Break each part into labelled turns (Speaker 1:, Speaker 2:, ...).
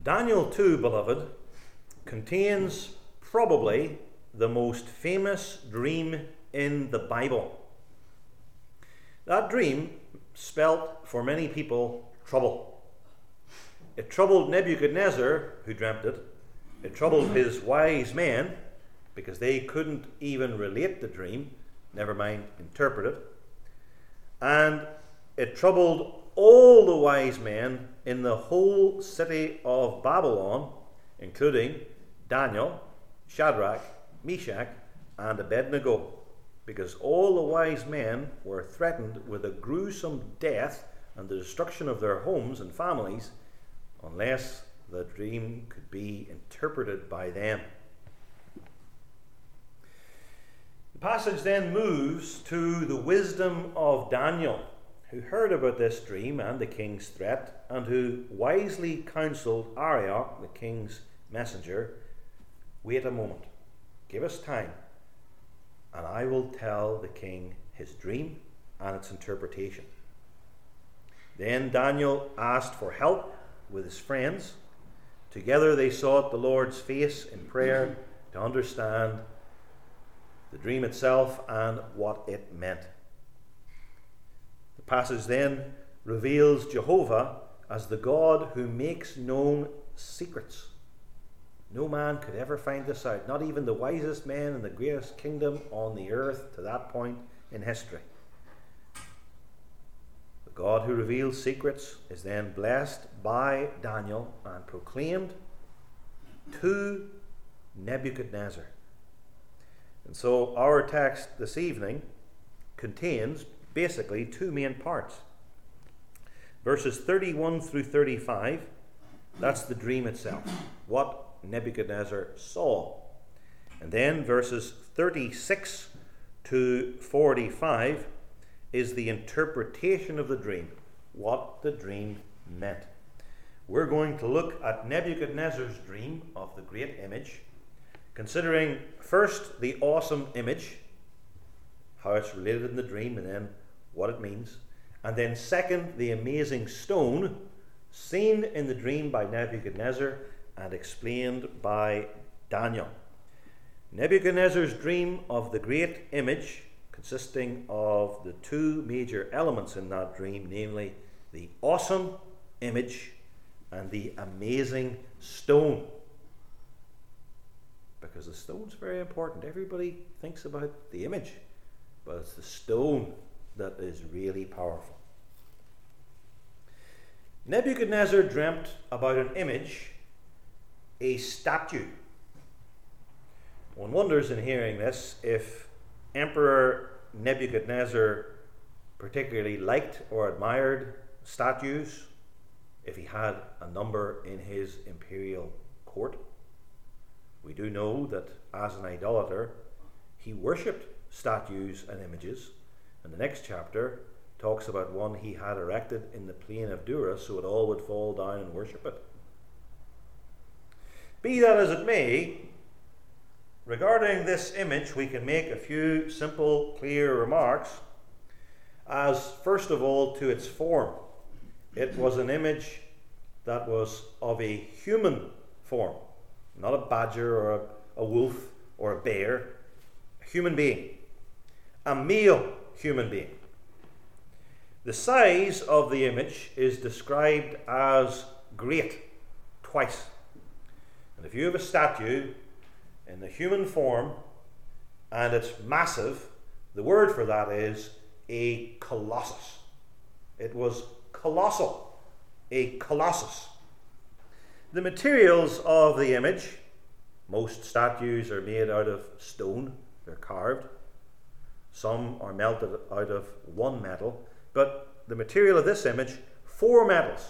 Speaker 1: Daniel 2, beloved, contains probably the most famous dream in the Bible. That dream spelt for many people trouble. It troubled Nebuchadnezzar, who dreamt it. It troubled his wise men, because they couldn't even relate the dream, never mind interpret it. And it troubled all the wise men in the whole city of Babylon, including Daniel, Shadrach, Meshach, and Abednego, because all the wise men were threatened with a gruesome death and the destruction of their homes and families unless the dream could be interpreted by them. The passage then moves to the wisdom of Daniel, who heard about this dream and the king's threat, and who wisely counseled Arioch, the king's messenger, "Wait a moment, give us time, and I will tell the king his dream and its interpretation." Then Daniel asked for help with his friends. Together they sought the Lord's face in prayer to understand the dream itself and what it meant. The passage then reveals Jehovah as the God who makes known secrets. No man could ever find this out, not even the wisest men in the greatest kingdom on the earth to that point in history. The God who reveals secrets is then blessed by Daniel and proclaimed to Nebuchadnezzar. And so our text this evening contains basically two main parts. Verses 31 through 35, that's the dream itself, what Nebuchadnezzar saw. And then verses 36 to 45 is the interpretation of the dream, what the dream meant. We're going to look at Nebuchadnezzar's dream of the great image, considering first the awesome image, how it's related in the dream, and then what it means. And then second, the amazing stone seen in the dream by Nebuchadnezzar and explained by Daniel. Nebuchadnezzar's dream of the great image, consisting of the two major elements in that dream, namely the awesome image and the amazing stone. Because the stone's very important. Everybody thinks about the image, but it's the stone that is really powerful. Nebuchadnezzar dreamt about an image, a statue. One wonders in hearing this if Emperor Nebuchadnezzar particularly liked or admired statues, if he had a number in his imperial court. We do know that as an idolater, he worshipped statues and images. And the next chapter talks about one he had erected in the plain of Dura, so it all would fall down and worship it. Be that as it may, regarding this image, we can make a few simple, clear remarks. As first of all, to its form. It was an image that was of a human form, not a badger or a wolf or a bear, a human being, a male human being. The size of the image is described as great twice. And if you have a statue in the human form and it's massive, the word for that is a colossus. It was colossal, a colossus. The materials of the image, most statues are made out of stone, they're carved. Some are melted out of one metal, but the material of this image, 4 metals,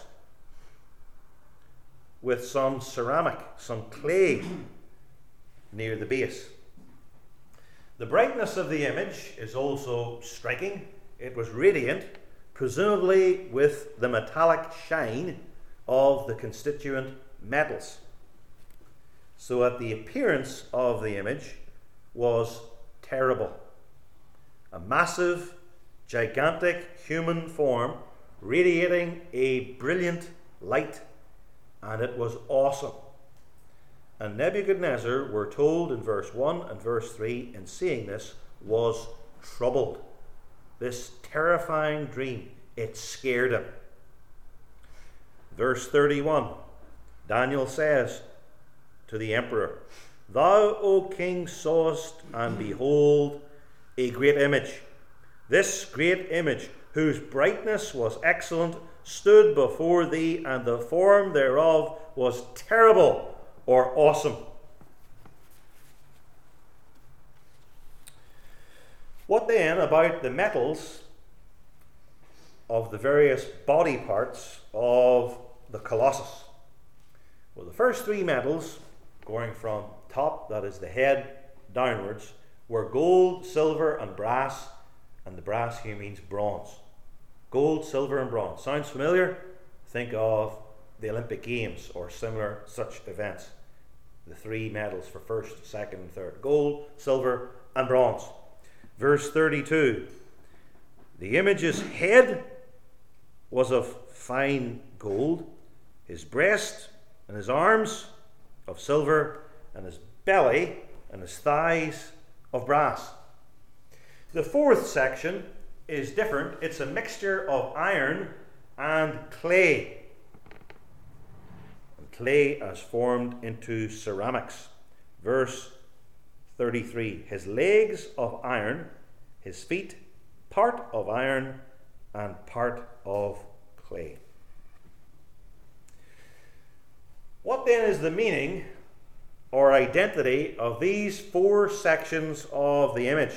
Speaker 1: with some ceramic, some clay near the base. The brightness of the image is also striking. It was radiant, presumably with the metallic shine of the constituent metals, so that the appearance of the image was terrible. A massive, gigantic human form radiating a brilliant light and it was awesome. And Nebuchadnezzar, we're told in verse 1 and verse 3, in seeing this, was troubled. This terrifying dream, it scared him. Verse 31, Daniel says to the emperor, Thou, O king, sawest, and behold, a great image. This great image, whose brightness was excellent, stood before thee, and the form thereof was terrible or awesome. What then about the metals of the various body parts of the Colossus? Well, the first three metals, going from top, that is the head, downwards, were gold, silver, and brass, and the brass here means bronze. Gold, silver, and bronze. Sounds familiar? Think of the Olympic Games or similar such events. The three metals for first, second, and third. Gold, silver, and bronze. Verse 32. The image's head was of fine gold, his breast and his arms of silver, and his belly and his thighs of brass. The fourth section is different. It's a mixture of iron and clay. And clay as formed into ceramics. Verse 33. His legs of iron, his feet part of iron and part of clay. What then is the meaning or identity of these four sections of the image?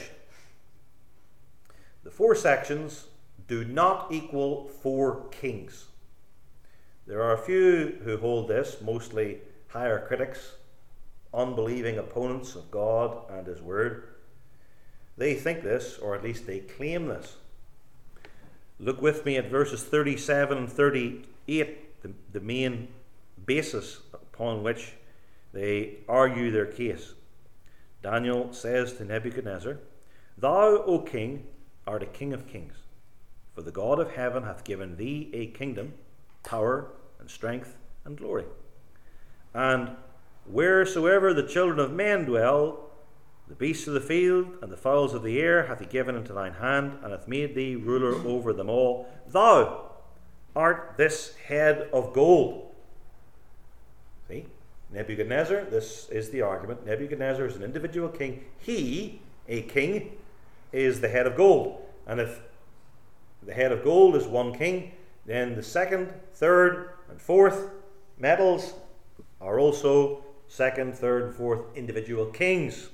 Speaker 1: The four sections do not equal four kings. There are a few who hold this, mostly higher critics, unbelieving opponents of God and His Word. They think this, or at least they claim this. Look with me at verses 37 and 38, the main basis upon which they argue their case. Daniel says to Nebuchadnezzar, Thou, O king, art a king of kings, for the God of heaven hath given thee a kingdom, power, and strength, and glory. And wheresoever the children of men dwell, the beasts of the field and the fowls of the air hath he given into thine hand, and hath made thee ruler over them all. Thou art this head of gold. See? Nebuchadnezzar, this is the argument. Nebuchadnezzar is an individual king. He, a king, is the head of gold. And if the head of gold is one king, then the second, third, and fourth metals are also second, third, and fourth individual kings.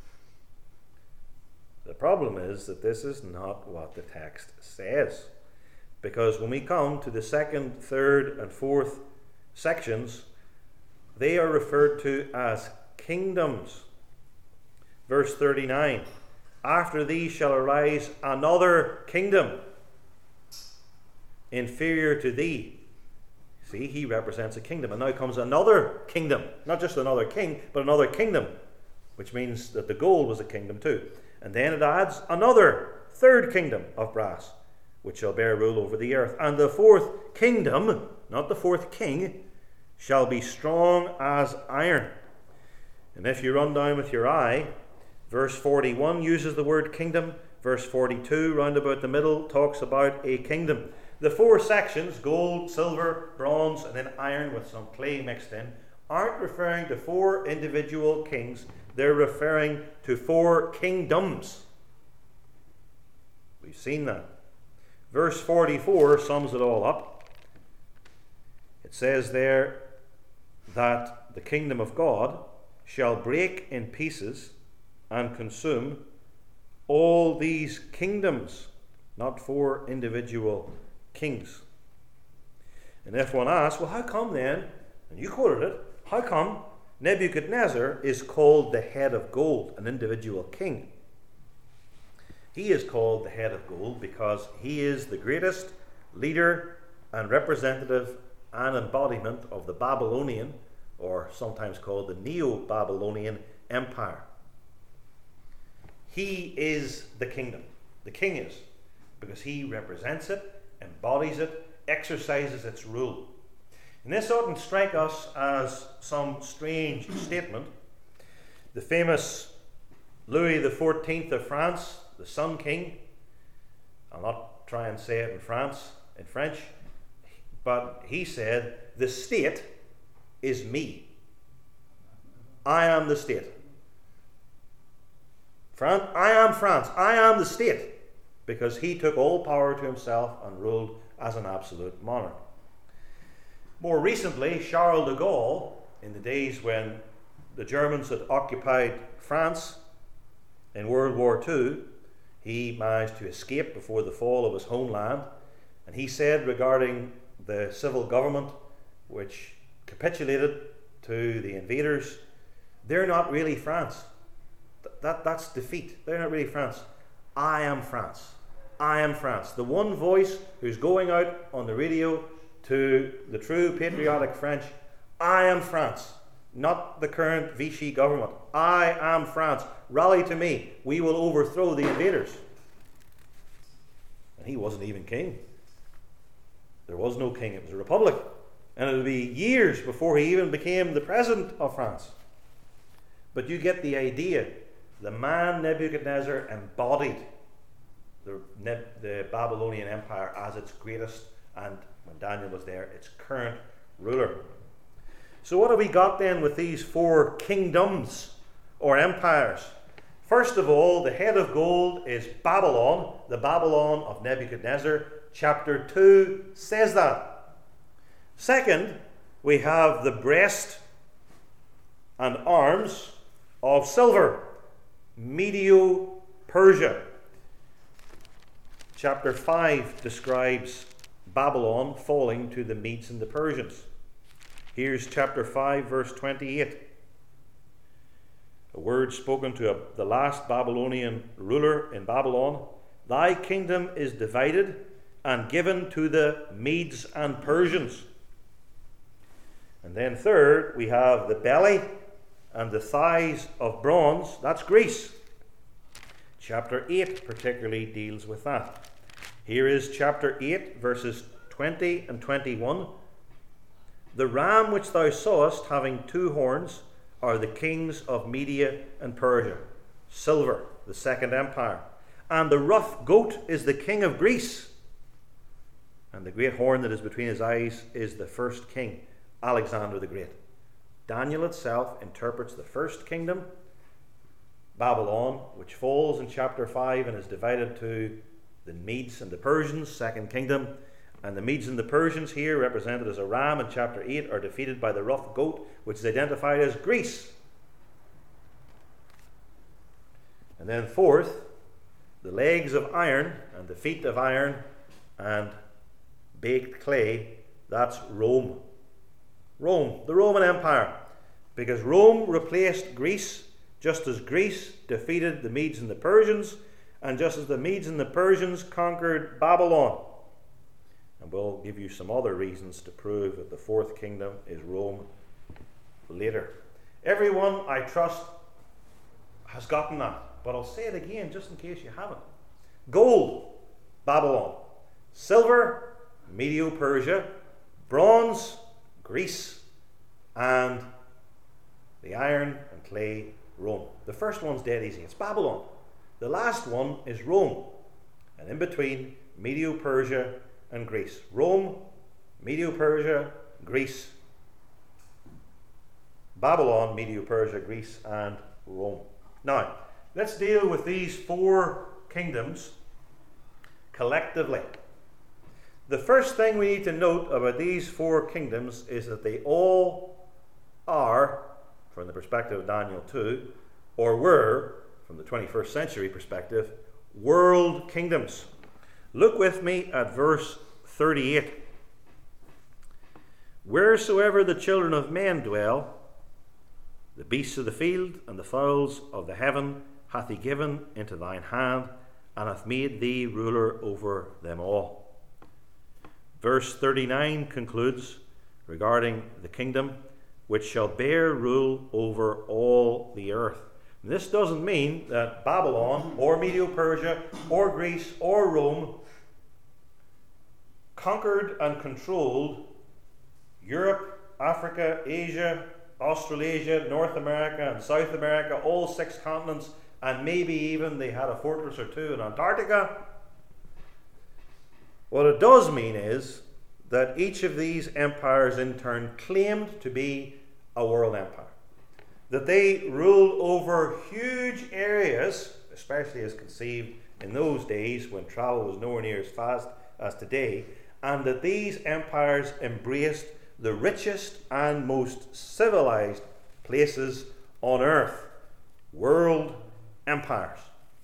Speaker 1: The problem is that this is not what the text says. Because when we come to the second, third, and fourth sections, they are referred to as kingdoms. Verse 39, After thee shall arise another kingdom, inferior to thee. See, he represents a kingdom. And now comes another kingdom. Not just another king, but another kingdom. Which means that the gold was a kingdom too. And then it adds another third kingdom of brass, which shall bear rule over the earth. And the fourth kingdom, not the fourth king, shall be strong as iron. And if you run down with your eye, verse 41 uses the word kingdom. Verse 42, round about the middle, talks about a kingdom. The four sections, gold, silver, bronze, and then iron with some clay mixed in, aren't referring to four individual kings. They're referring to four kingdoms. We've seen that. Verse 44 sums it all up. It says there that the kingdom of God shall break in pieces and consume all these kingdoms, not four individual kings. And if one asks, well, how come then, and you quoted it, how come Nebuchadnezzar is called the head of gold, an individual king? He is called the head of gold because he is the greatest leader and representative and embodiment of the Babylonian, or sometimes called the Neo-Babylonian Empire. He is the kingdom. The king is, because he represents it, embodies it, exercises its rule. And this oughtn't strike us as some strange statement. The famous Louis XIV of France, the Sun King, I'll not try and say it in French, but he said, "The state is me. I am the state. I am France. I am the state," because he took all power to himself and ruled as an absolute monarch. More recently, Charles de Gaulle, in the days when the Germans had occupied France in World War II, he managed to escape before the fall of his homeland, and he said regarding the civil government which capitulated to the invaders, "They're not really France. That's defeat. They're not really France. I am France. I am France." The one voice who's going out on the radio to the true patriotic French, "I am France, not the current Vichy government. I am France. Rally to me. We will overthrow the invaders." And he wasn't even king. There was no king. It was a republic. And it would be years before he even became the president of France. But you get the idea. The man Nebuchadnezzar embodied the Babylonian Empire as its greatest, and when Daniel was there, its current ruler. So what have we got then with these four kingdoms or empires? First of all, the head of gold is Babylon, the Babylon of Nebuchadnezzar. Chapter 2 says that. Second, we have the breast and arms of silver, Medo-Persia. Chapter 5 describes Babylon falling to the Medes and the Persians. Here's chapter 5, verse 28. A word spoken to the last Babylonian ruler in Babylon. "Thy kingdom is divided and given to the Medes and Persians." And then third, we have the belly and the thighs of bronze. That's Greece. Chapter 8 particularly deals with that. Here is chapter 8, verses 20 and 21. "The ram which thou sawest having two horns are the kings of Media and Persia, silver, the second empire. And the rough goat is the king of Greece. And the great horn that is between his eyes is the first king, Alexander the Great." Daniel itself interprets the first kingdom, Babylon, which falls in chapter 5 and is divided to the Medes and the Persians, second kingdom. And the Medes and the Persians, here represented as a ram in chapter 8, are defeated by the rough goat, which is identified as Greece. And then fourth, the legs of iron and the feet of iron and baked clay, that's Rome. Rome, the Roman Empire. Because Rome replaced Greece, just as Greece defeated the Medes and the Persians, and just as the Medes and the Persians conquered Babylon. And we'll give you some other reasons to prove that the fourth kingdom is Rome later. Everyone, I trust, has gotten that. But I'll say it again just in case you haven't. Gold, Babylon. Silver, Medo-Persia. Bronze, Greece. And the iron and clay, Rome. The first one's dead easy. It's Babylon. The last one is Rome. And in between, Medo-Persia and Greece. Rome, Medo-Persia, Greece. Babylon, Medo-Persia, Greece, and Rome. Now, let's deal with these four kingdoms collectively. The first thing we need to note about these four kingdoms is that they all are, from the perspective of Daniel 2, or were, from the 21st century perspective, world kingdoms. Look with me at verse 38. "Wheresoever the children of men dwell, the beasts of the field and the fowls of the heaven hath he given into thine hand, and hath made thee ruler over them all." Verse 39 concludes regarding the kingdom which shall bear rule over all the earth. And this doesn't mean that Babylon or Medo-Persia or Greece or Rome conquered and controlled Europe, Africa, Asia, Australasia, North America, and South America, all 6 continents, and maybe even they had a fortress or 2 in Antarctica. What it does mean is that each of these empires in turn claimed to be a world empire. That they ruled over huge areas, especially as conceived in those days when travel was nowhere near as fast as today, and that these empires embraced the richest and most civilized places on earth. World empires.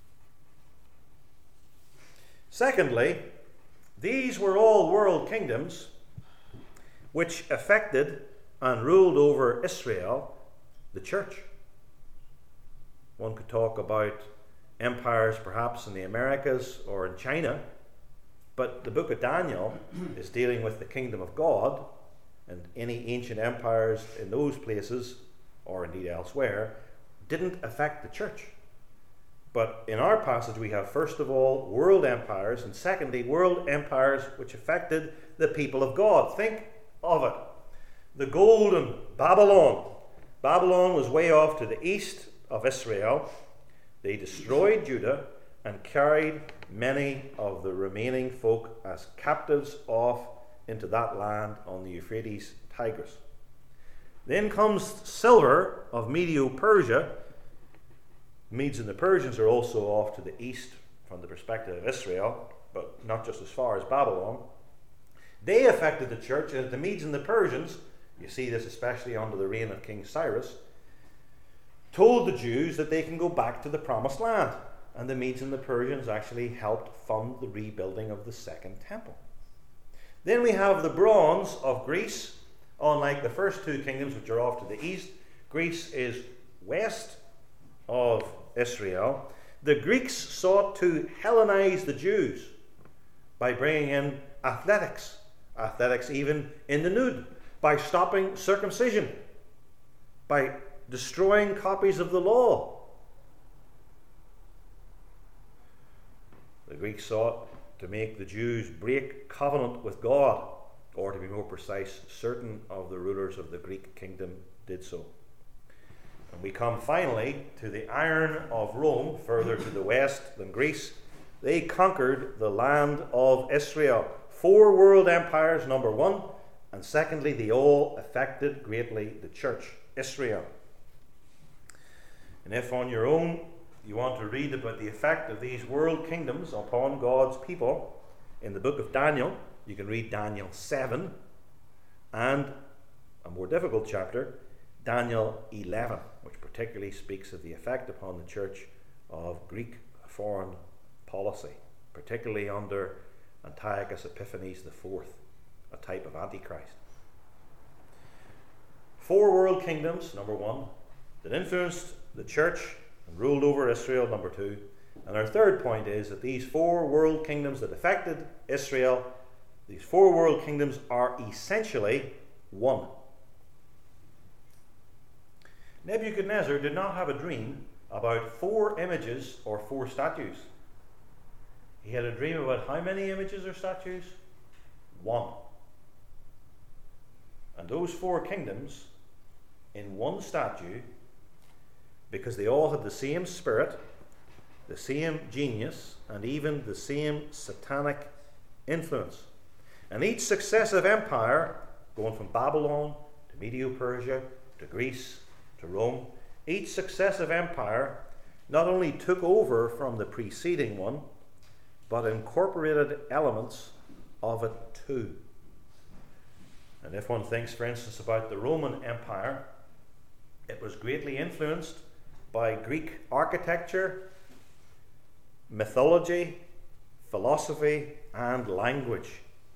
Speaker 1: Secondly, these were all world kingdoms which affected and ruled over Israel, the church. One could talk about empires perhaps in the Americas or in China, but the book of Daniel is dealing with the kingdom of God, and any ancient empires in those places, or indeed elsewhere, didn't affect the church. But in our passage we have, first of all, world empires, and secondly, world empires which affected the people of God. Think of it. The golden Babylon. Babylon was way off to the east of Israel. They destroyed Judah and carried many of the remaining folk as captives off into that land on the Euphrates Tigris. Then comes silver of Medo-Persia. Medes and the Persians are also off to the east from the perspective of Israel, but not just as far as Babylon. They affected the church, and the Medes and the Persians, you see this especially under the reign of King Cyrus, told the Jews that they can go back to the promised land. And the Medes and the Persians actually helped fund the rebuilding of the Second Temple. Then we have the bronze of Greece. Unlike the first 2 kingdoms, which are off to the east, Greece is west of Israel. The Greeks sought to Hellenize the Jews by bringing in athletics even in the nude, by stopping circumcision, by destroying copies of the law. The Greeks sought to make the Jews break covenant with God, or to be more precise, certain of the rulers of the Greek kingdom did so. And we come finally to the iron of Rome, further to the west than Greece. They conquered the land of Israel. 4 world empires, number 1, and secondly, they all affected greatly the church, Israel. And if on your own you want to read about the effect of these world kingdoms upon God's people, in the book of Daniel, you can read Daniel 7, and a more difficult chapter, Daniel 11, which particularly speaks of the effect upon the church of Greek foreign policy, particularly under Antiochus Epiphanes IV, a type of Antichrist. 4 world kingdoms, number 1, that influenced the church and ruled over Israel, number 2. And our third point is that these 4 world kingdoms that affected Israel, these 4 world kingdoms are essentially one. Nebuchadnezzar did not have a dream about 4 images or 4 statues. He had a dream about how many images or statues? 1. And those 4 kingdoms in one statue, because they all had the same spirit, the same genius, and even the same satanic influence. And each successive empire, going from Babylon to Medo-Persia to Greece to Rome, each successive empire not only took over from the preceding one, but incorporated elements of it too. And if one thinks, for instance, about the Roman Empire, it was greatly influenced by Greek architecture, mythology, philosophy, and language.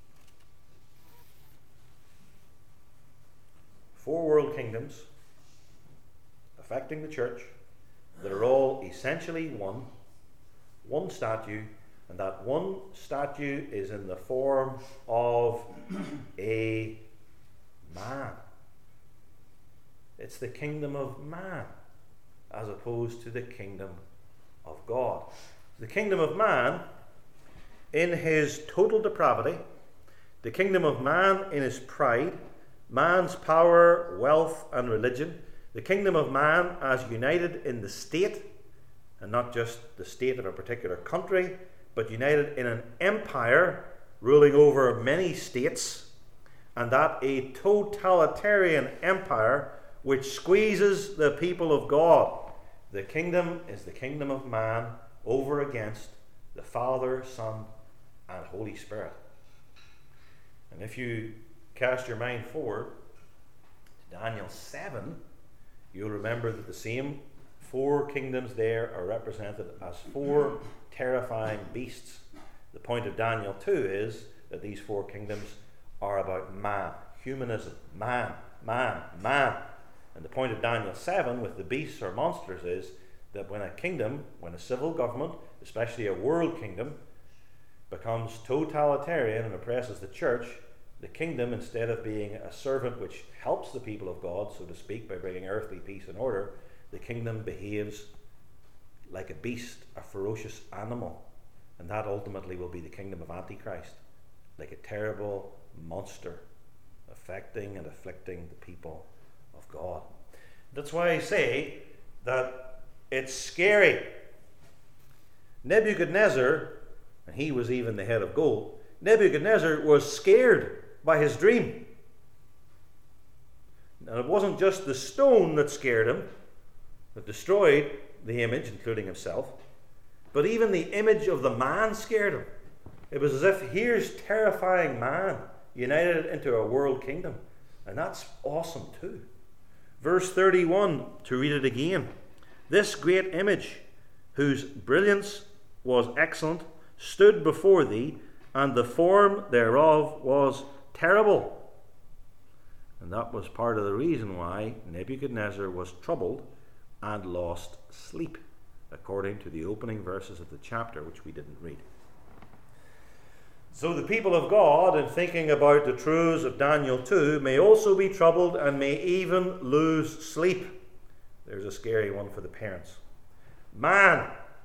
Speaker 1: 4 world kingdoms affecting the church that are all essentially one statue, and that one statue is in the form of a man. It's the kingdom of man as opposed to the kingdom of God. The kingdom of man in his total depravity, the kingdom of man in his pride, man's power, wealth, and religion, the kingdom of man as united in the state, and not just the state of a particular country, but united in an empire ruling over many states, and that a totalitarian empire which squeezes the people of God. The kingdom is the kingdom of man over against the Father, Son, and Holy Spirit. And if you cast your mind forward to Daniel 7, you'll remember that the same four kingdoms there are represented as four terrifying beasts. The point of Daniel 2 is that these four kingdoms are about man, humanism, man. And the point of Daniel 7 with the beasts or monsters is that when a civil government, especially a world kingdom, becomes totalitarian and oppresses the church, the kingdom, instead of being a servant which helps the people of God, so to speak, by bringing earthly peace and order, the kingdom behaves like a beast, a ferocious animal. And that ultimately will be the kingdom of Antichrist, like a terrible monster affecting and afflicting the people of God. That's why I say that it's scary. Nebuchadnezzar, and he was even the head of gold, Nebuchadnezzar was scared by his dream. And it wasn't just the stone that scared him, that destroyed the image, including himself, but even the image of the man scared him. It was as if here's terrifying man united into a world kingdom. And that's awesome too. Verse 31, to read it again. This great image, whose brilliance was excellent, stood before thee, and the form thereof was terrible. And that was part of the reason why Nebuchadnezzar was troubled and lost sleep, according to the opening verses of the chapter, which we didn't read. So the people of God, in thinking about the truths of Daniel 2, may also be troubled and may even lose sleep. There's a scary one for the parents. Man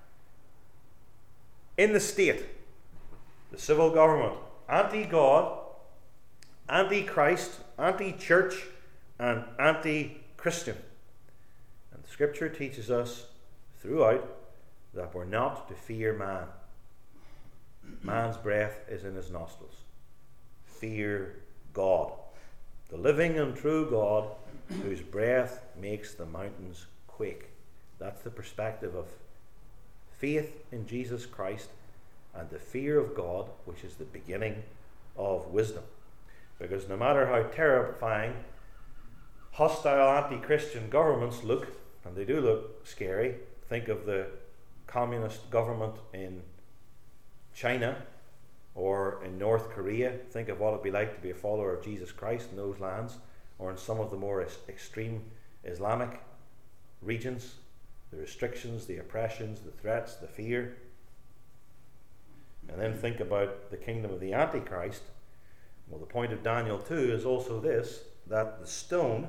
Speaker 1: in the state, the civil government, anti-God, anti-Christ, anti-church, and anti-Christian. And the Scripture teaches us throughout that we're not to fear man. Man's breath is in his nostrils. Fear God, the living and true God, whose breath makes the mountains quake. That's the perspective of faith in Jesus Christ and the fear of God, which is the beginning of wisdom. Because no matter how terrifying hostile anti-Christian governments look, and they do look scary, think of the communist government in China or in North Korea. Think of what it'd be like to be a follower of Jesus Christ in those lands, or in some of the more extreme Islamic regions. The restrictions, the oppressions, the threats, the fear. And then think about the kingdom of the Antichrist. Well, the point of Daniel 2 is also this, that the stone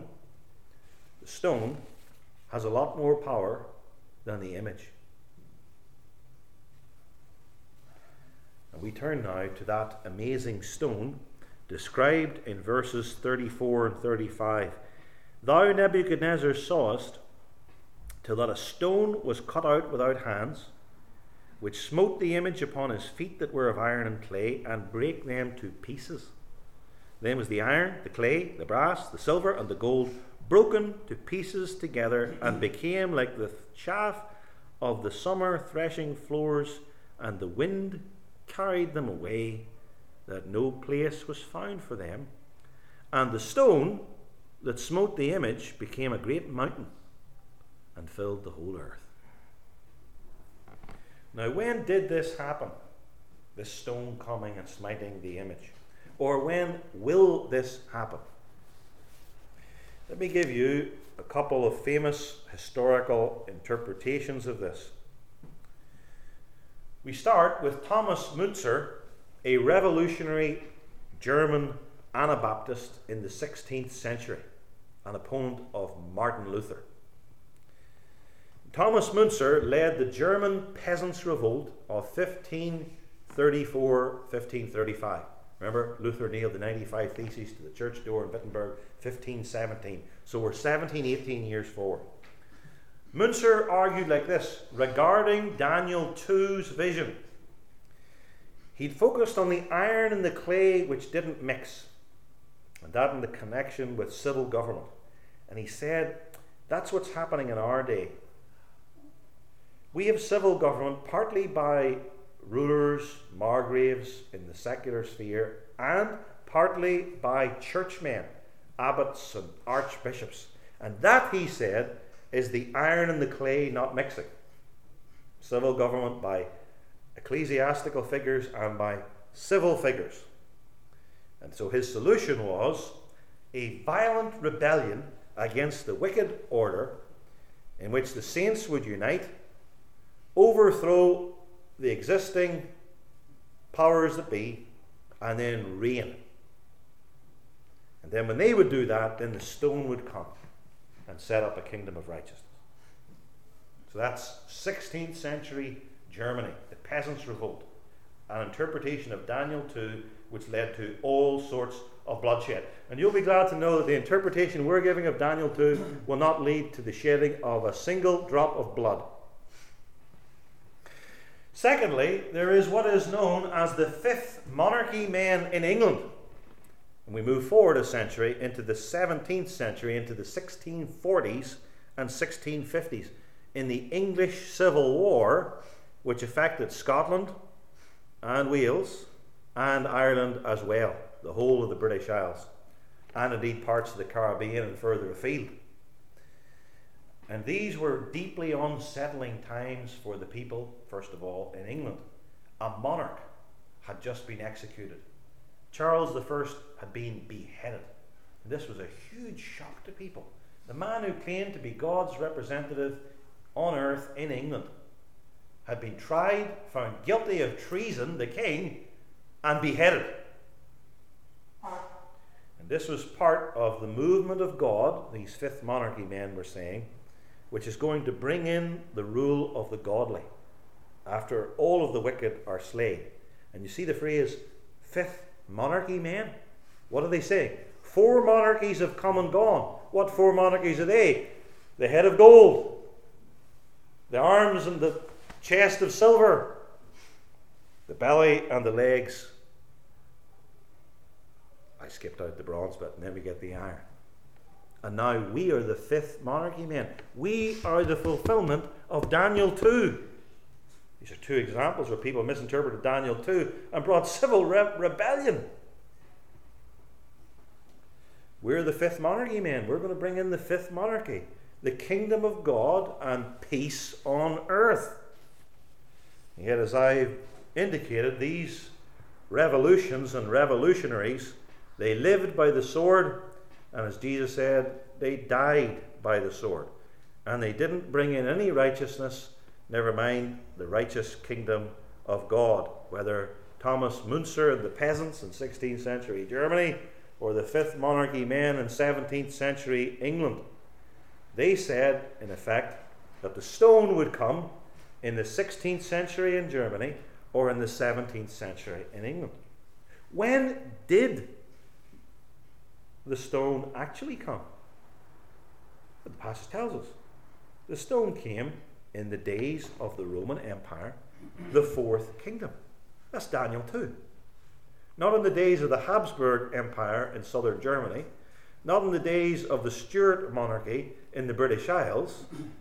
Speaker 1: has a lot more power than the image. And we turn now to that amazing stone described in verses 34 and 35. Thou, Nebuchadnezzar, sawest till that a stone was cut out without hands, which smote the image upon his feet that were of iron and clay, and brake them to pieces. Then was the iron, the clay, the brass, the silver, and the gold broken to pieces together, and became like the chaff of the summer threshing floors, and the wind carried them away, that no place was found for them. And the stone that smote the image became a great mountain, and filled the whole earth. Now, when did this happen? This stone coming and smiting the image? Or when will this happen? Let me give you a couple of famous historical interpretations of this. We start with Thomas Müntzer, a revolutionary German Anabaptist in the 16th century, an opponent of Martin Luther. Thomas Müntzer led the German Peasants' Revolt of 1534-1535. Remember, Luther nailed the 95 Theses to the church door in Wittenberg, 1517. So we're 17, 18 years forward. Münzer argued like this regarding Daniel 2's vision. He'd focused on the iron and the clay which didn't mix, and that in the connection with civil government. And he said, that's what's happening in our day. We have civil government partly by rulers, margraves in the secular sphere, and partly by churchmen, abbots and archbishops. And that, he said, is the iron and the clay not mixing. Civil government by ecclesiastical figures and by civil figures. And so his solution was a violent rebellion against the wicked order in which the saints would unite, overthrow the existing powers that be, and then reign. And then when they would do that, then the stone would come and set up a kingdom of righteousness. So that's 16th century Germany, the peasants' revolt, an interpretation of Daniel 2 which led to all sorts of bloodshed. And you'll be glad to know that the interpretation we're giving of Daniel 2 will not lead to the shedding of a single drop of blood. Secondly, there is what is known as the fifth monarchy men in England. And we move forward a century into the 17th century, into the 1640s and 1650s, in the English Civil War, which affected Scotland and Wales and Ireland as well, the whole of the British Isles, and indeed parts of the Caribbean and further afield. And these were deeply unsettling times for the people, first of all, in England. A monarch had just been executed. Charles I had been beheaded. And this was a huge shock to people. The man who claimed to be God's representative on earth in England had been tried, found guilty of treason, the king, and beheaded. And this was part of the movement of God, these fifth monarchy men were saying, which is going to bring in the rule of the godly after all of the wicked are slain. And you see the phrase, fifth monarchy men? What are they saying? 4 monarchies have come and gone. What 4 monarchies are they? The head of gold, the arms and the chest of silver, the belly and the legs. I skipped out the bronze bit, and then we get the iron. And now we are the fifth monarchy men. We are the fulfillment of Daniel 2. These are 2 examples where people misinterpreted Daniel 2 and brought civil rebellion. We're the fifth monarchy men. We're going to bring in the fifth monarchy, the kingdom of God and peace on earth. Yet, as I've indicated, these revolutions and revolutionaries, they lived by the sword, and as Jesus said, they died by the sword. And they didn't bring in any righteousness, never mind the righteous kingdom of God. Whether Thomas Münzer and the peasants in 16th century Germany, or the fifth monarchy men in 17th century England, they said, in effect, that the stone would come in the 16th century in Germany or in the 17th century in England. When did the stone actually come? The passage tells us. The stone came in the days of the Roman Empire, the 4th kingdom. That's Daniel 2. Not in the days of the Habsburg Empire in southern Germany, not in the days of the Stuart monarchy in the British Isles,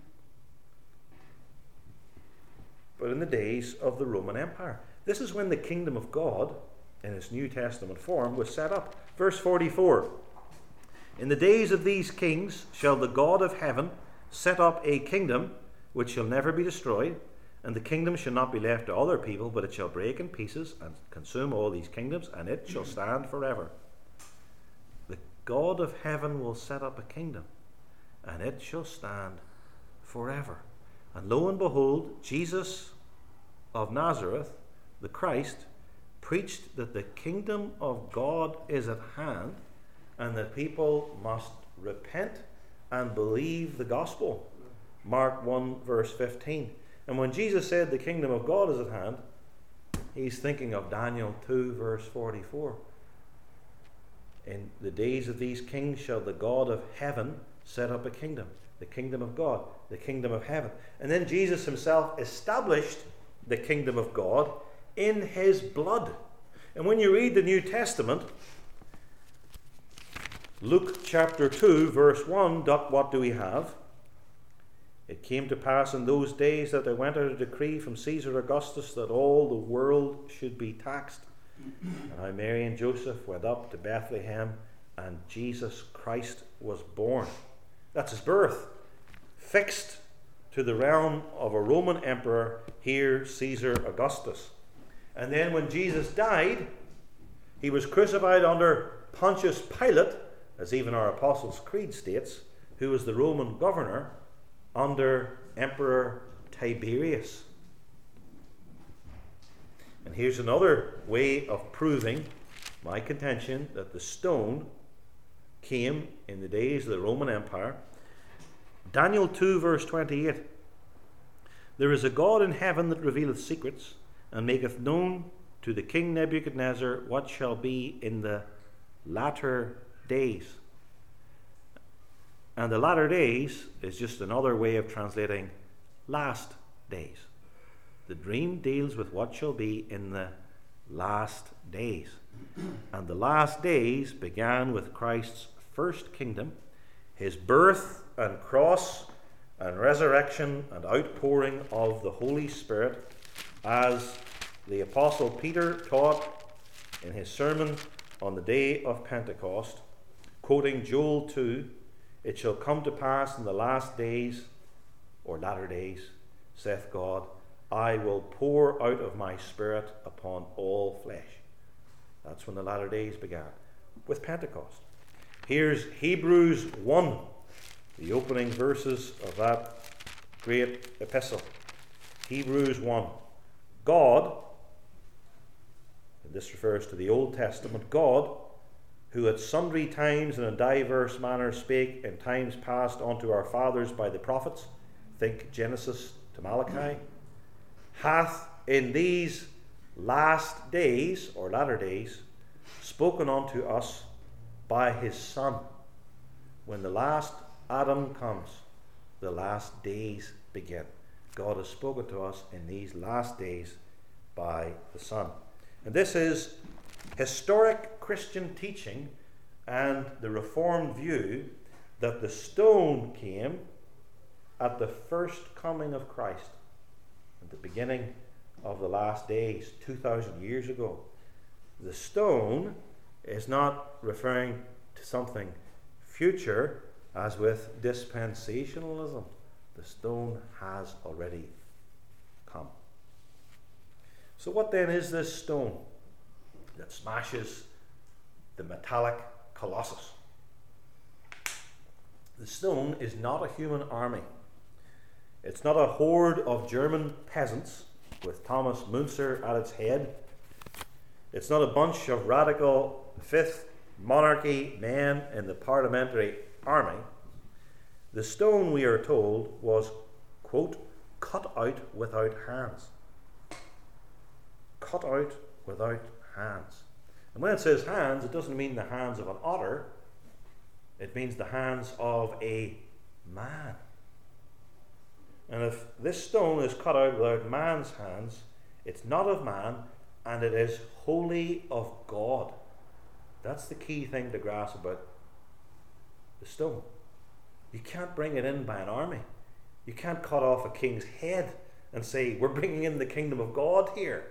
Speaker 1: but in the days of the Roman Empire. This is when the kingdom of God, in its New Testament form, was set up. Verse 44. In the days of these kings shall the God of heaven set up a kingdom which shall never be destroyed, and the kingdom shall not be left to other people, but it shall break in pieces and consume all these kingdoms, and it shall stand forever. The God of heaven will set up a kingdom, and it shall stand forever. And lo and behold, Jesus of Nazareth, the Christ, preached that the kingdom of God is at hand, and that people must repent and believe the gospel. Mark 1 verse 15. And when Jesus said the kingdom of God is at hand, he's thinking of Daniel 2 verse 44. In the days of these kings shall the God of heaven set up a kingdom. The kingdom of God, the kingdom of heaven. And then Jesus himself established the kingdom of God in his blood. And when you read the New Testament, Luke chapter 2, verse 1, what do we have? It came to pass in those days that there went out a decree from Caesar Augustus that all the world should be taxed. And how Mary and Joseph went up to Bethlehem, and Jesus Christ was born. That's his birth, fixed to the realm of a Roman emperor, here Caesar Augustus. And then when Jesus died, he was crucified under Pontius Pilate, as even our Apostles' Creed states, who was the Roman governor under Emperor Tiberius. And here's another way of proving my contention that the stone came in the days of the Roman Empire. Daniel 2 verse 28. There is a God in heaven that revealeth secrets, and maketh known to the king Nebuchadnezzar what shall be in the latter days. And the latter days is just another way of translating last days. The dream deals with what shall be in the last days. And the last days began with Christ's first kingdom, his birth and cross and resurrection and outpouring of the Holy Spirit, as the Apostle Peter taught in his sermon on the day of Pentecost, quoting Joel 2, "It shall come to pass in the last days," or latter days, "saith God, I will pour out of my Spirit upon all flesh." That's when the latter days began, with Pentecost. Here's Hebrews 1, the opening verses of that great epistle. Hebrews 1. God, and this refers to the Old Testament, God, who at sundry times and in diverse manners spake in times past unto our fathers by the prophets, think Genesis to Malachi, hath in these last days, or latter days, spoken unto us by his Son. When the last Adam comes, the last days begin. God has spoken to us in these last days by the Son. And this is historic Christian teaching and the Reformed view that the stone came at the first coming of Christ, at the beginning of the last days, 2,000 years ago. The stone is not referring to something future, as with dispensationalism. The stone has already come. So what then is this stone that smashes the metallic colossus? The stone is not a human army. It's not a horde of German peasants with Thomas Müntzer at its head. It's not a bunch of radical Fifth Monarchy men in the parliamentary army. The stone, we are told, was, quote, cut out without hands. Cut out without hands. And when it says hands, it doesn't mean the hands of an otter. It means the hands of a man. And if this stone is cut out without man's hands, it's not of man, and it is wholly of God. That's the key thing to grasp about the stone. You can't bring it in by an army. You can't cut off a king's head and say, we're bringing in the kingdom of God here.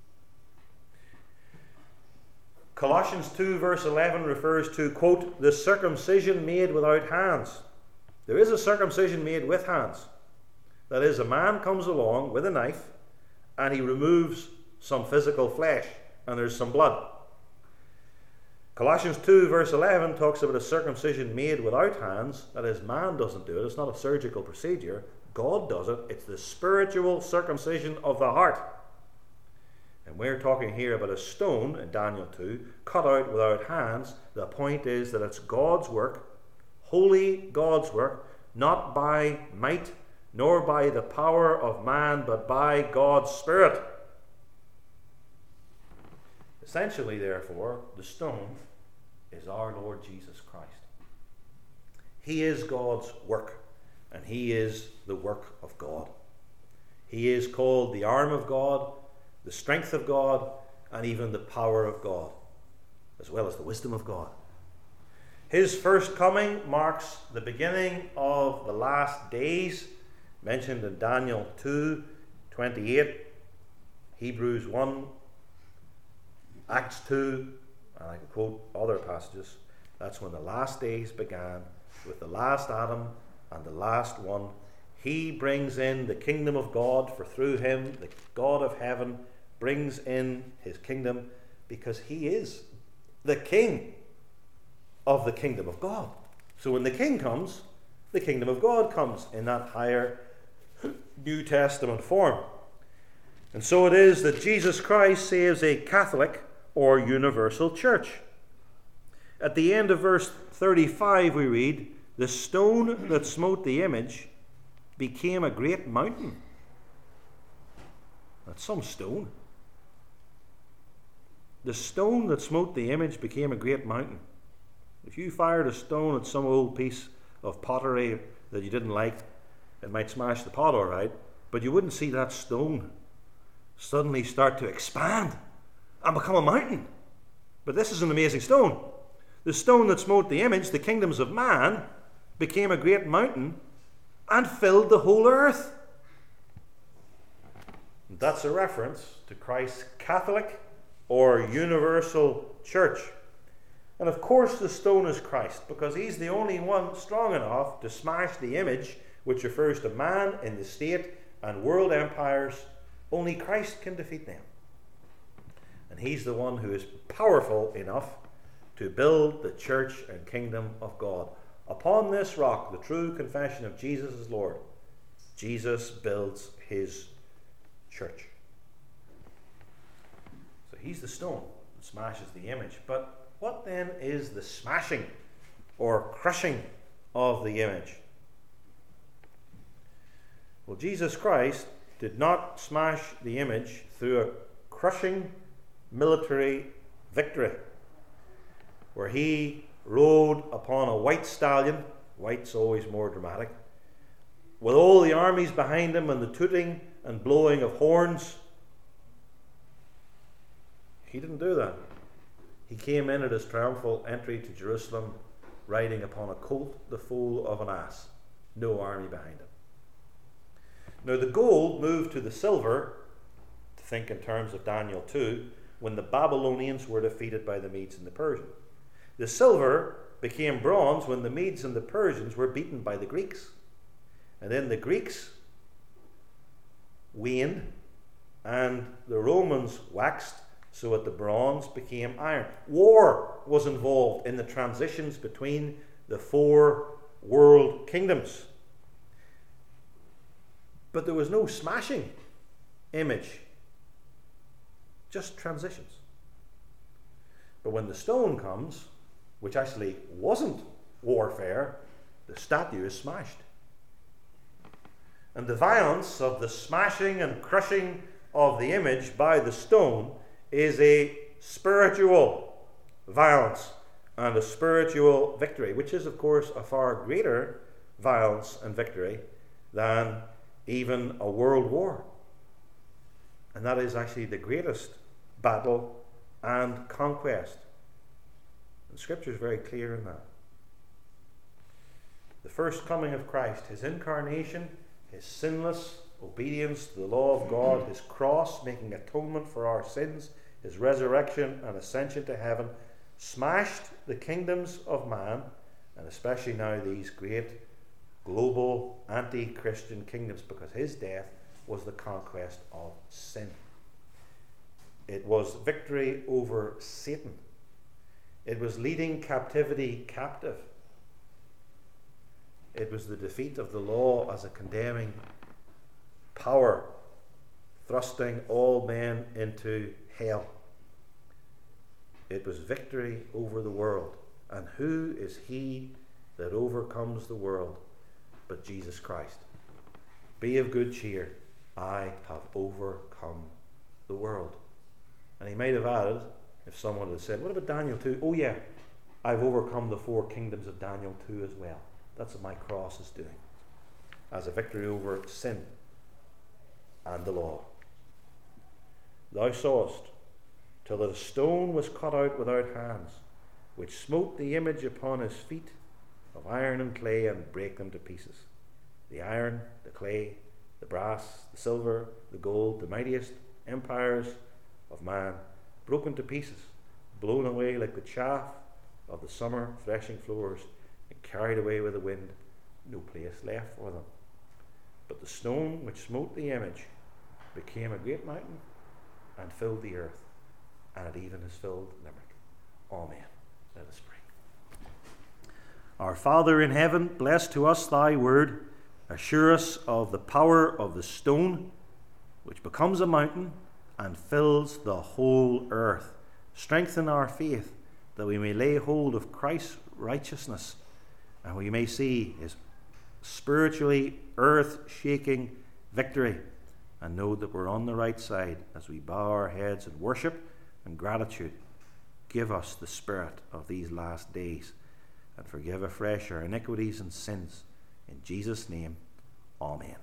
Speaker 1: Colossians 2 verse 11 refers to, quote, the circumcision made without hands. There is a circumcision made with hands. That is, a man comes along with a knife and he removes some physical flesh and there's some blood. Colossians 2 verse 11 talks about a circumcision made without hands. That is, man doesn't do it. It's not a surgical procedure. God does it. It's the spiritual circumcision of the heart. And we're talking here about a stone in Daniel 2, cut out without hands. The point is that it's God's work, holy God's work, not by might nor by the power of man, but by God's Spirit. Essentially, therefore, the stone is our Lord Jesus Christ. He is God's work, and he is the work of God. He is called the arm of God, the strength of God, and even the power of God, as well as the wisdom of God. His first coming marks the beginning of the last days, mentioned in Daniel 2:28, Hebrews 1, Acts 2, and I can quote other passages. That's when the last days began, with the last Adam and the last one. He brings in the kingdom of God, for through him the God of heaven brings in his kingdom, because he is the king of the kingdom of God. So when the king comes, the kingdom of God comes in that higher New Testament form. And so it is that Jesus Christ saves a Catholic or universal church. At the end of verse 35 we read, "The stone that smote the image became a great mountain." That's some stone. The stone that smote the image became a great mountain. If you fired a stone at some old piece of pottery that you didn't like, it might smash the pot all right, but you wouldn't see that stone suddenly start to expand and become a mountain. But this is an amazing stone. The stone that smote the image, the kingdoms of man, became a great mountain and filled the whole earth. That's a reference to Christ's Catholic or universal church. And of course the stone is Christ, because he's the only one strong enough to smash the image, which refers to man in the state and world empires. Only Christ can defeat them. And he's the one who is powerful enough to build the church and kingdom of God. Upon this rock, the true confession of Jesus as Lord, Jesus builds his church. So he's the stone that smashes the image. But what then is the smashing or crushing of the image? Well, Jesus Christ did not smash the image through a crushing military victory, where he rode upon a white stallion. White's always more dramatic, with all the armies behind him and the tooting and blowing of horns. He didn't do that. He came in at his triumphal entry to Jerusalem riding upon a colt, the foal of an ass. No army behind him. Now the gold moved to the silver, to think in terms of Daniel 2, when the Babylonians were defeated by the Medes and the Persians. The silver became bronze when the Medes and the Persians were beaten by the Greeks. And then the Greeks waned and the Romans waxed, so that the bronze became iron. War was involved in the transitions between the four world kingdoms. But there was no smashing image, just transitions. But when the stone comes, which actually wasn't warfare, the statue is smashed. And the violence of the smashing and crushing of the image by the stone is a spiritual violence and a spiritual victory, which is, of course, a far greater violence and victory than even a world war. And that is actually the greatest battle and conquest. And Scripture is very clear in that. The first coming of Christ, his incarnation, his sinless obedience to the law of God, his cross making atonement for our sins, his resurrection and ascension to heaven, smashed the kingdoms of man, and especially now these great global anti-Christian kingdoms, because his death was the conquest of sin. It was victory over Satan. It was leading captivity captive. It was the defeat of the law as a condemning power, thrusting all men into hell. It was victory over the world. And who is he that overcomes the world but Jesus Christ? Be of good cheer. I have overcome the world. And he might have added, if someone had said, what about Daniel 2? Oh yeah, I've overcome the 4 kingdoms of Daniel 2 as well. That's what my cross is doing, as a victory over sin and the law. Thou sawest, till that a stone was cut out without hands, which smote the image upon his feet of iron and clay, and brake them to pieces. The iron, the clay, the brass, the silver, the gold, the mightiest empires of man, broken to pieces, blown away like the chaff of the summer threshing floors, and carried away with the wind, no place left for them. But the stone which smote the image became a great mountain, and filled the earth, and it even has filled Limerick. Amen. Let us pray. Our Father in heaven, bless to us thy word. Assure us of the power of the stone, which becomes a mountain and fills the whole earth. Strengthen our faith, that we may lay hold of Christ's righteousness, and we may see his spiritually earth-shaking victory, and know that we're on the right side as we bow our heads in worship and gratitude. Give us the spirit of these last days, and forgive afresh our iniquities and sins. In Jesus' name, amen.